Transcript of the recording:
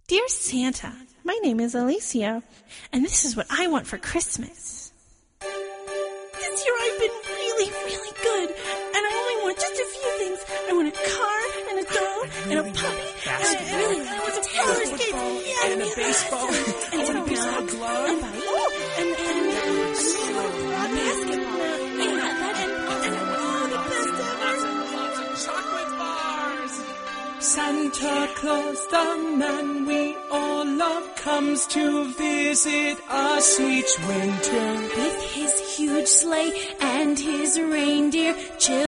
Dear Santa, my name is Alicia, and this is what I want for Christmas. This year I've been really, really good, and I only want just a few things. I want a car, and a doll, and a puppy, and I want some roller skates, and a baseball, and a baseball glove, and a basketball, and all the best ever. lots of chocolate bars. Santa Claus, the man we all love, comes to visit us each winter. With his huge sleigh and his reindeer,